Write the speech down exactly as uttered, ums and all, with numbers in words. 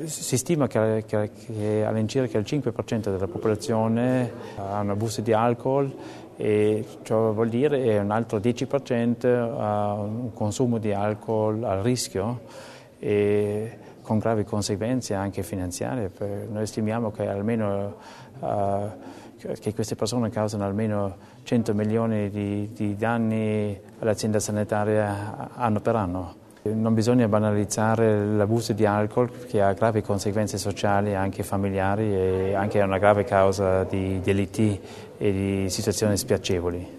Si stima che, che, che all'incirca il cinque per cento della popolazione ha un abuso di alcol e ciò vuol dire che un altro dieci per cento ha un consumo di alcol a rischio e con gravi conseguenze anche finanziarie. Noi stimiamo che almeno uh, che queste persone causano almeno cento milioni di, di danni all'azienda sanitaria anno per anno. Non bisogna banalizzare l'abuso di alcol che ha gravi conseguenze sociali, anche familiari e anche una grave causa di delitti e di situazioni spiacevoli.